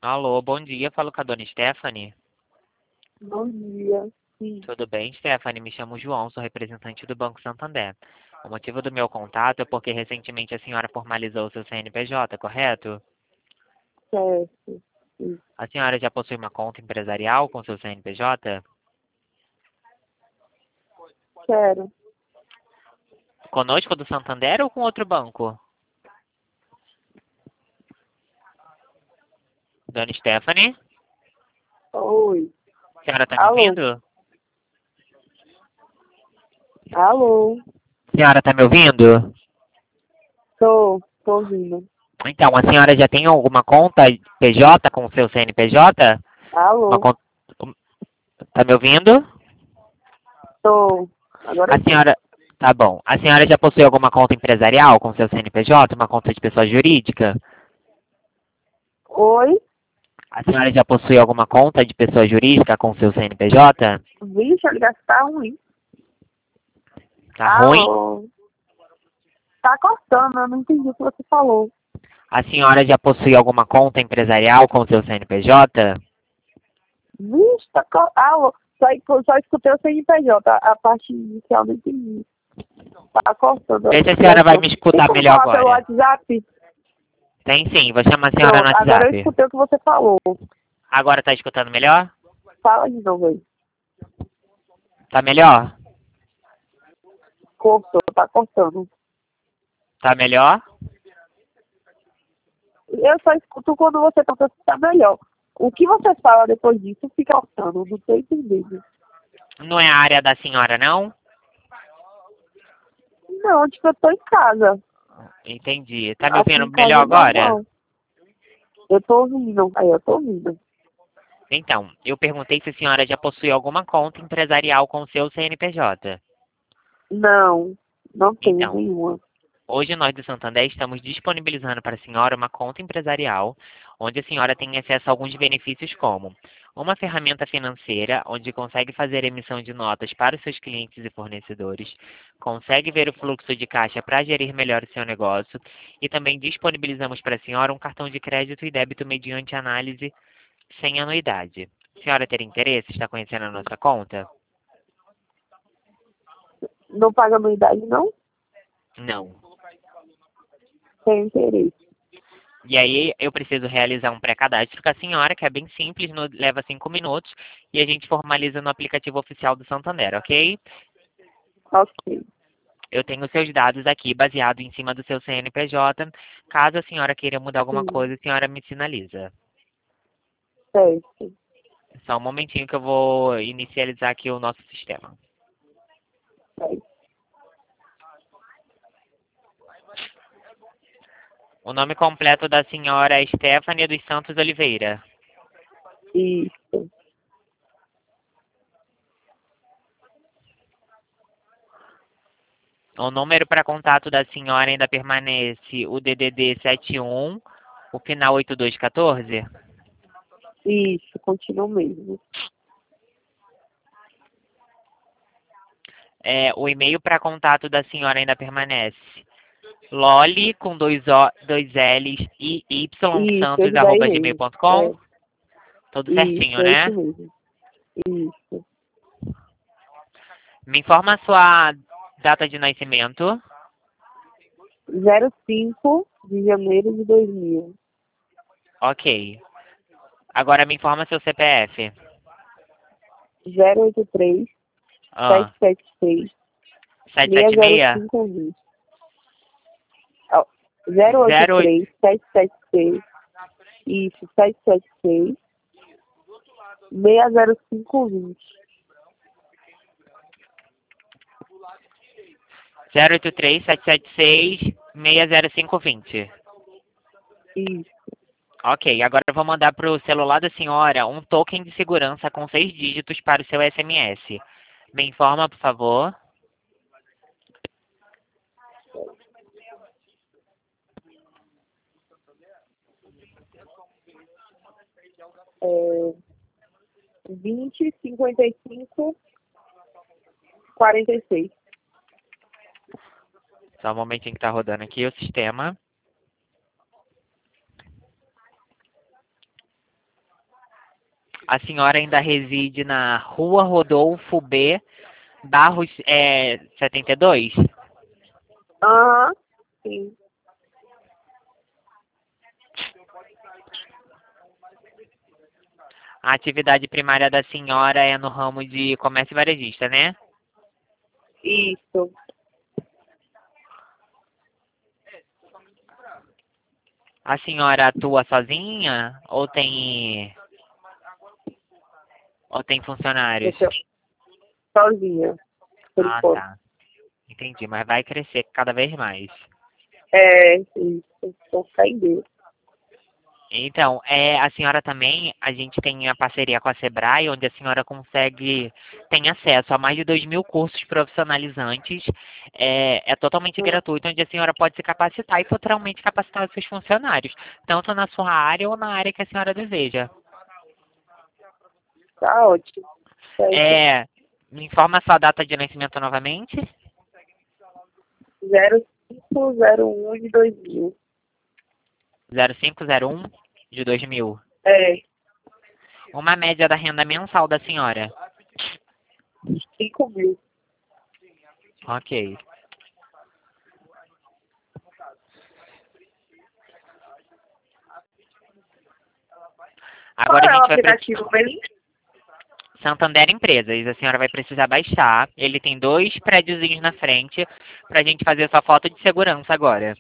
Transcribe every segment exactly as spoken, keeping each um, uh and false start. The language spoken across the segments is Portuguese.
Alô, bom dia. Falo com a dona Stephanie. Bom dia. Sim, Tudo bem, Stephanie? Me chamo João, sou representante do Banco Santander. O motivo do meu contato é porque recentemente a senhora formalizou o seu C N P J, correto? certo. Sim. A senhora já possui uma conta empresarial com seu C N P J? Quero. Conosco do Santander ou com outro banco? Dona Stephanie? Oi. A senhora está me Alô? ouvindo? Alô? A senhora está me ouvindo? Tô, tô ouvindo. Então, a senhora já tem alguma conta P J com o seu C N P J? Uma Alô? conta... Tá me ouvindo? Tô. Agora A sim. senhora... Tá bom. A senhora já possui alguma conta empresarial com seu C N P J? Uma conta de pessoa jurídica? Oi? A senhora já possui alguma conta de pessoa jurídica com seu C N P J? Vixe, a ligação tá ruim. Tá ruim? Alô? Tá cortando, eu não entendi o que você falou. A senhora já possui alguma conta empresarial com seu C N P J? Vixe, tá cortando. Alô? Só, só escutei o C N P J, a, a parte inicial não entendi. Tá cortando a Vê se a senhora vai ligação. me Tem escutar como melhor falar pelo agora. WhatsApp? Tem sim, vou chamar a senhora no Pronto, agora eu WhatsApp. escutei o que você falou. Agora tá escutando melhor? Fala de novo aí. Tá melhor? Cortou, tá cortando. Tá melhor? Eu só escuto quando você conta se tá melhor. O que você fala depois disso fica cortando, não tô entendendo. Não é a área da senhora, não? Não, tipo, eu tô em casa. Entendi. Tá me Aqui ouvindo em melhor casa é agora? normal. Eu tô ouvindo. Aí, eu tô ouvindo. Então, eu perguntei se a senhora já possui alguma conta empresarial com o seu C N P J. Não, não tenho Então, nenhuma. hoje nós do Santander estamos disponibilizando para a senhora uma conta empresarial, onde a senhora tem acesso a alguns benefícios como uma ferramenta financeira, onde consegue fazer emissão de notas para os seus clientes e fornecedores, consegue ver o fluxo de caixa para gerir melhor o seu negócio e também disponibilizamos para a senhora um cartão de crédito e débito mediante análise sem anuidade. A senhora ter interesse? Está conhecendo a nossa conta? Não paga anuidade, não? Não. Tenho interesse. E aí eu preciso realizar um pré-cadastro com a senhora, que é bem simples, no- leva cinco minutos, e a gente formaliza no aplicativo oficial do Santander, ok? Ok. Eu tenho seus dados aqui, baseado em cima do seu C N P J. Caso a senhora queira mudar alguma Sim, coisa, a senhora me sinaliza. certo. Só um momentinho que eu vou inicializar aqui o nosso sistema. certo. O nome completo da senhora é Stephanie dos Santos Oliveira. Isso. O número para contato da senhora ainda permanece o D D D setenta e um, o final oitenta e dois quatorze? Isso, continua mesmo. É, o e-mail para contato da senhora ainda permanece. Loli com dois, o, dois L's e Y Isso, Santos esse daí arroba gmail mesmo. ponto com. É, Tudo isso, certinho, é esse né? mesmo. Isso. Me informa a sua data de nascimento. zero cinco de janeiro de dois mil. Ok. Agora me informa seu C P F. zero oito três Ah, sete sete seis sete seis sete zero seis cinco um. Ó, zero oito zero oito. três sete sete seis isso, sete sete seis seis zero cinco vinte. zero oito três sete sete seis seis zero cinco dois zero. Isso. Ok, agora eu vou mandar para o celular da senhora um token de segurança com seis dígitos para o seu S M S. Me informa, por favor. É, vinte, cinquenta e cinco, quarenta e seis. Só um momentinho que tá rodando aqui o sistema. A senhora ainda reside na Rua Rodolfo B, Barros é, setenta e dois? Aham, sim. A atividade primária da senhora é no ramo de comércio varejista, né? Isso. A senhora atua sozinha ou tem ou tem funcionários? Eu tô sozinha, por Ah, enquanto. tá. Entendi, mas vai crescer cada vez mais. É, isso. Tô saindo. Então, é, a senhora também, a gente tem a parceria com a Sebrae, onde a senhora consegue, tem acesso a mais de dois mil cursos profissionalizantes, é, é totalmente gratuito, onde a senhora pode se capacitar e futuramente capacitar os seus funcionários, tanto na sua área ou na área que a senhora deseja. Tá ótimo. Certo. É, me informa a sua data de nascimento novamente? zero cinco zero um de dois mil. zero cinco zero um de dois mil. É, Uma média da renda mensal da senhora. cinco mil. Ok. Qual Agora a é o gente vai precisar. aplicativo mesmo? Santander Empresas. A senhora vai precisar baixar. Ele tem dois prédiozinhos na frente pra gente fazer sua foto de segurança agora.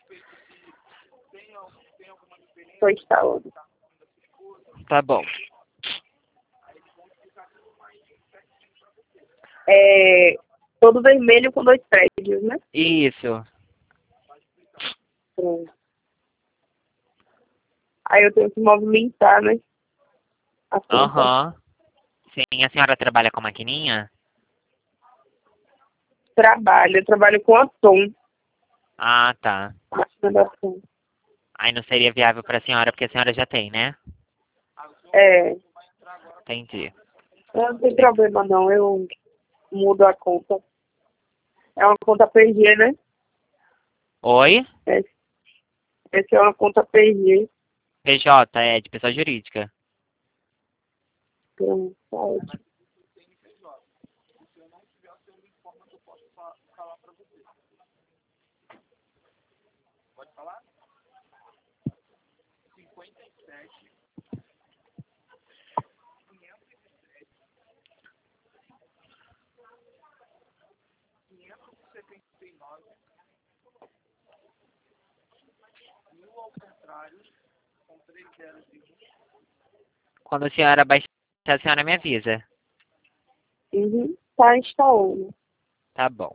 Tô instalando. Tá bom. É, todo vermelho com dois prédios, né? Isso. Pronto. Aí eu tenho que movimentar, né? A conta. Aham. Sim, a senhora trabalha com maquininha? Trabalho. Eu trabalho com a Tom. Ah, tá. Máquina da Tom. Aí não seria viável pra senhora, porque a senhora já tem, né? É, Entendi. não tem problema não. Eu mudo a conta. É uma conta P G, né? Oi? É, essa é uma conta P G. P J, é de pessoa jurídica. Pronto, tá ótimo. Quando a senhora baixar, a senhora me avisa. Uhum, tá instalando. Tá bom.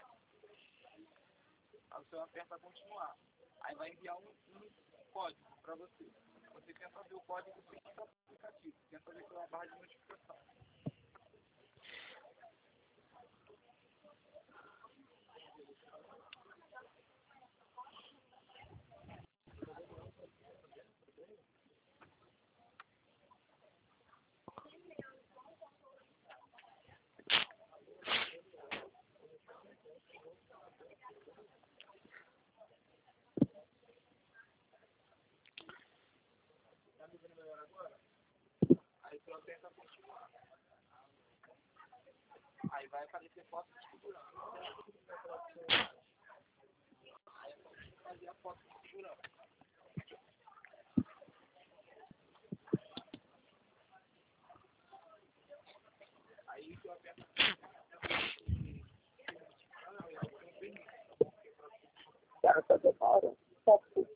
Cara, tá demorando. Tá tudo.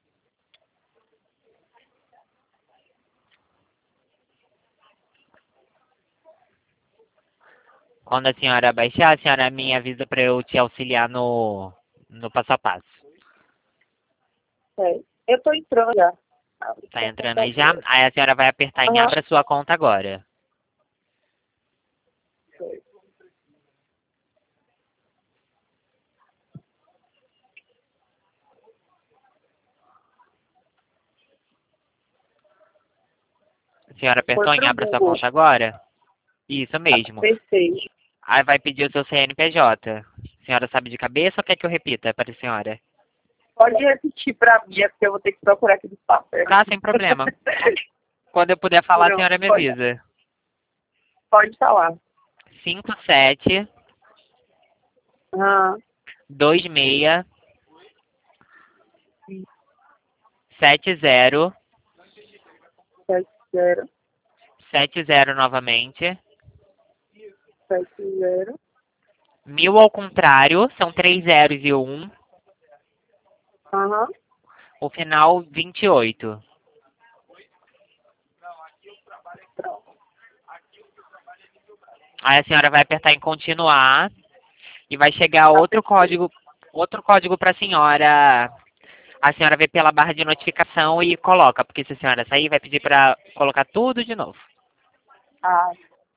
Quando a senhora baixar, a senhora me avisa para eu te auxiliar no, no passo a passo. É. Eu tô entrando já. Tá entrando aí já? Aí a senhora vai apertar em Aham. abra sua conta agora. A senhora apertou Foi em pro abra sua Google. conta agora? Isso mesmo. Perfeito. Aí vai pedir o seu C N P J. A senhora sabe de cabeça ou quer que eu repita para a senhora? Pode repetir pra mim, é porque eu vou ter que procurar aqui no papel. Tá, sem problema. Quando eu puder falar, a Não, senhora me pode. avisa. Pode falar. cinco sete Ah, dois seis sete zero sete zero, sete zero novamente. sete zero. Mil ao contrário, são três zeros e um. Aham. O final, vinte e oito. Aí a senhora vai apertar em continuar e vai chegar outro código, outro código para a senhora. A senhora vê pela barra de notificação e coloca, porque se a senhora sair, vai pedir para colocar tudo de novo. Ah.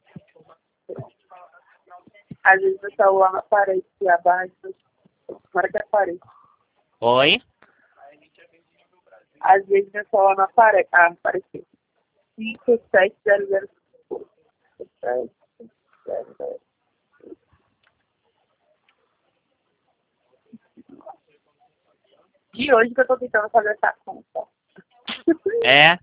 Às vezes o celular não aparece a barra de notificação. Para que aparece. Oi? Às vezes o celular não aparece. Ah, apareceu. cinco sete zero zero sete zero zero. De hoje que eu tô tentando fazer essa conta. É?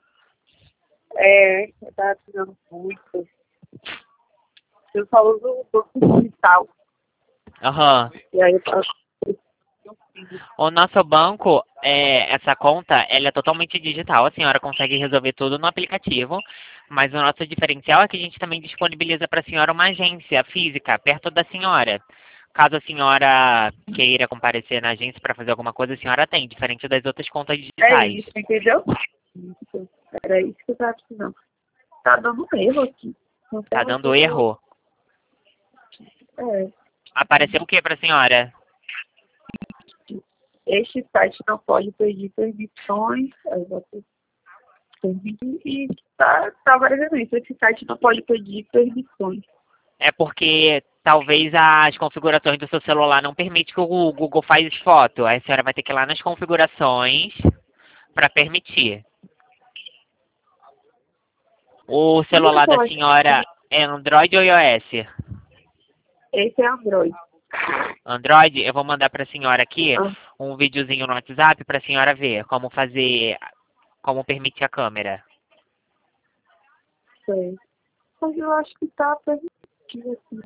É, eu tava precisando muito. Eu só uso o banco digital. Aham. E aí eu tava... O nosso banco, é, essa conta, ela é totalmente digital. A senhora consegue resolver tudo no aplicativo. Mas o nosso diferencial é que a gente também disponibiliza para a senhora uma agência física perto da senhora. Caso a senhora queira comparecer na agência para fazer alguma coisa, a senhora tem, diferente das outras contas É digitais. isso, entendeu? Isso. Era isso que eu tava precisando. Tá dando um erro aqui. Não sei Tá mais dando como- erro. É. Apareceu o que para a senhora? Este site não pode pedir permissões. Aí você permite e tá, tá aparecendo isso. Esse site não pode pedir permissões. É porque talvez as configurações do seu celular não permitem que o Google faz foto. Aí a senhora vai ter que ir lá nas configurações para permitir. O celular da senhora é Android ou iOS? Esse é Android. Android, eu vou mandar para a senhora aqui Ah, um videozinho no WhatsApp para a senhora ver como fazer, como permitir a câmera. sei. Mas eu acho que tá permitido aqui.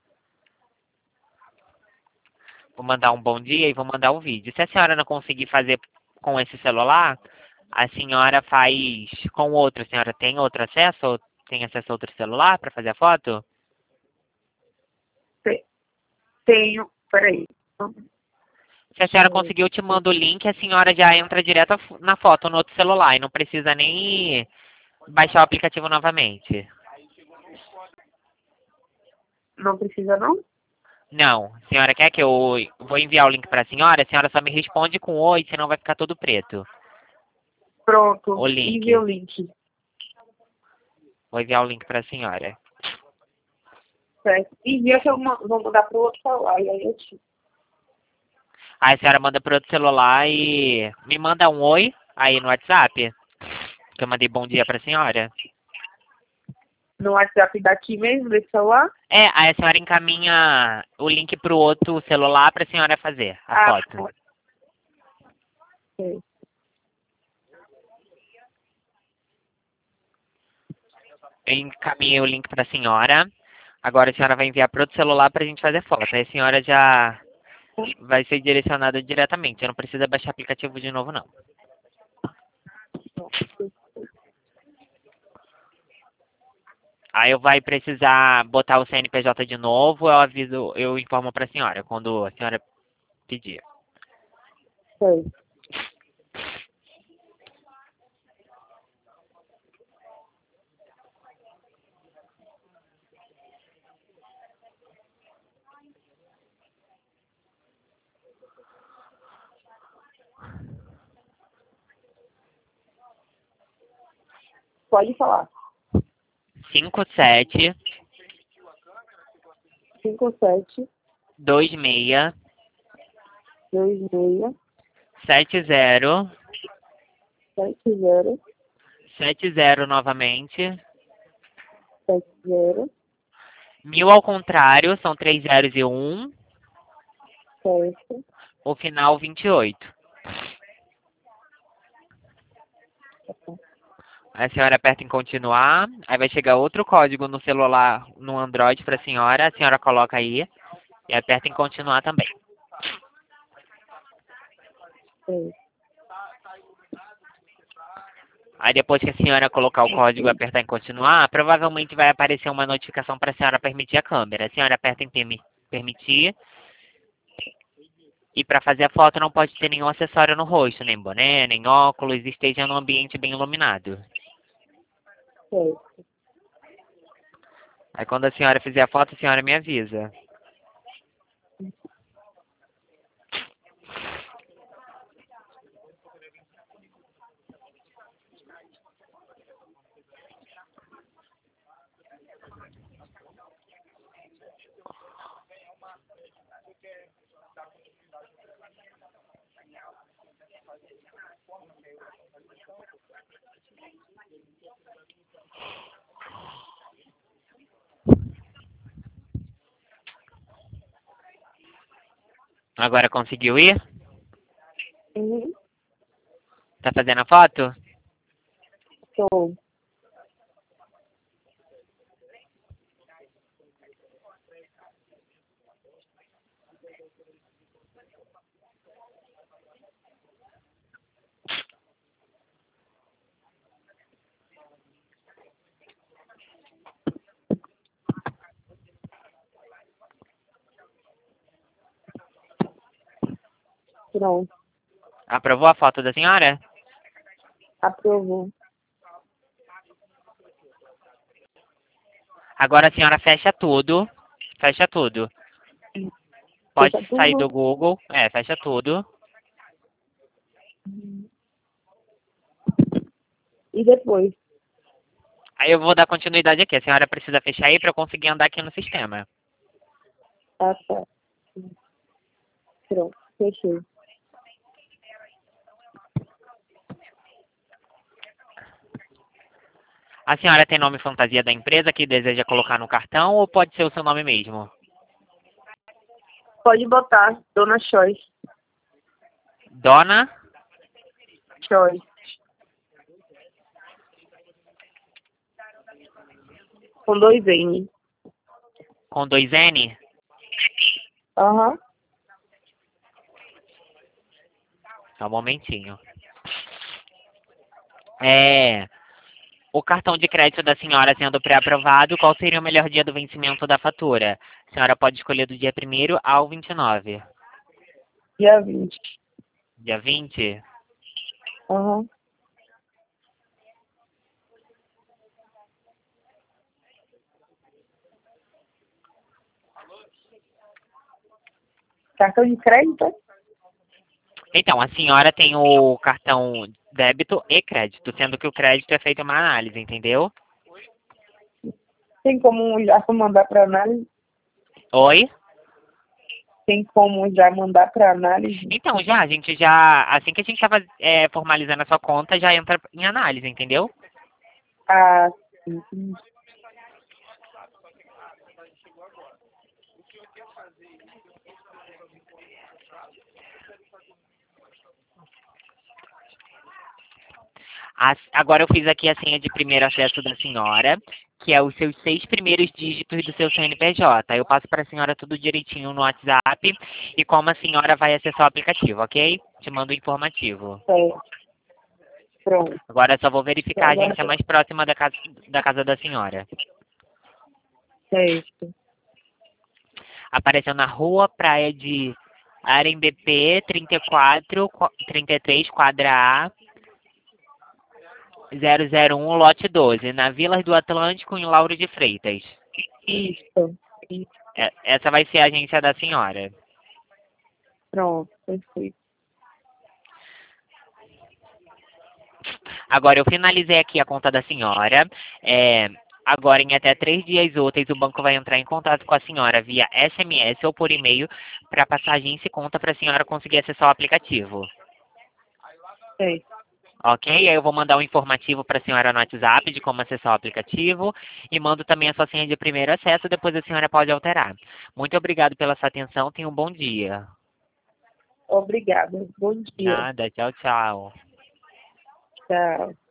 Vou mandar um bom dia e vou mandar um vídeo. Se a senhora não conseguir fazer com esse celular, a senhora faz com outro. A senhora tem outro acesso? Ou tem acesso a outro celular para fazer a foto? Te- Tenho. Peraí. Se a senhora conseguir, eu te mando o link, a senhora já entra direto na foto no outro celular e não precisa nem baixar o aplicativo novamente. Não precisa, não? Não, a senhora quer que eu vou enviar o link para a senhora? A senhora só me responde com oi, senão vai ficar todo preto. Pronto. O link. Envia o link. Vou enviar o link para a senhora. Certo. Envia que eu ma- vou mandar pro outro celular. E aí eu te... Aí a senhora manda pro outro celular e me manda um oi aí no WhatsApp, que eu mandei bom dia pra senhora. No WhatsApp daqui mesmo, desse celular? É, aí a senhora encaminha o link pro outro celular pra senhora fazer a Ah, foto. ok. Eu encaminhei o link pra senhora. Agora a senhora vai enviar pro outro celular pra gente fazer foto. Aí a senhora já vai ser direcionada diretamente. Não precisa baixar aplicativo de novo, não. Aí eu vai precisar botar o C N P J de novo, eu aviso, eu informo pra senhora quando a senhora pedir. Sei. Pode falar. cinco sete cinco sete dois seis dois seis sete zero sete zero sete zero novamente. sete zero. Mil ao contrário, são três zeros e um. Certo. O final, vinte e oito. A senhora aperta em continuar, aí vai chegar outro código no celular, no Android para a senhora, a senhora coloca aí e aperta em continuar também. Sei. Aí depois que a senhora colocar o código e apertar em continuar, provavelmente vai aparecer uma notificação para a senhora permitir a câmera. A senhora aperta em permi- permitir. E para fazer a foto não pode ter nenhum acessório no rosto, nem boné, nem óculos, e esteja num ambiente bem iluminado. Sei. Aí quando a senhora fizer a foto, a senhora me avisa. Agora conseguiu ir? Uhum. Tá fazendo a foto? Tô. Pronto. Aprovou a foto da senhora? Aprovou. Agora a senhora fecha tudo. Fecha tudo. Pode Fecha sair tudo. do Google. É, fecha tudo. E depois? Aí eu vou dar continuidade aqui. A senhora precisa fechar aí para eu conseguir andar aqui no sistema. Ah, tá. Pronto. Fechei. A senhora tem nome fantasia da empresa que deseja colocar no cartão ou pode ser o seu nome mesmo? Pode botar. Dona Choice. Dona? Choice. Com dois N. Com dois N? Aham. Só um momentinho. É... O cartão de crédito da senhora sendo pré-aprovado, qual seria o melhor dia do vencimento da fatura? A senhora pode escolher do dia primeiro ao vinte e nove. Dia vinte. Dia vinte? Aham. Cartão de crédito? Então, a senhora tem o cartão débito e crédito, sendo que o crédito é feito uma análise, entendeu? Tem como já mandar para análise? Oi? Tem como já mandar para análise? Então, já, a gente já, assim que a gente estava é, formalizando a sua conta, já entra em análise, entendeu? Ah, sim. As- agora eu fiz aqui a senha de primeiro acesso da senhora, que é os seus seis primeiros dígitos do seu C N P J. Eu passo para a senhora tudo direitinho no WhatsApp e como a senhora vai acessar o aplicativo, ok? Te mando o informativo. Certo. Pronto. Agora eu só vou verificar a Agora, agência mais próxima da casa, da casa da senhora. certo. Apareceu na rua Praia de Arembepe, trinta e quatro, trinta e três, quadra A, zero zero um, lote doze, na Vila do Atlântico, em Lauro de Freitas. Isso. Isso. É- Essa vai ser a agência da senhora. Pronto. Perfeito. Agora, eu finalizei aqui a conta da senhora. É, agora, em até três dias úteis, o banco vai entrar em contato com a senhora via S M S ou por e-mail para passar agência e conta para a senhora conseguir acessar o aplicativo. Certo. Ok? Aí eu vou mandar um informativo para a senhora no WhatsApp de como acessar o aplicativo e mando também a sua senha de primeiro acesso, depois a senhora pode alterar. Muito obrigado pela sua atenção, tenha um bom dia. Obrigada. Bom dia. Nada, tchau, tchau. Tchau.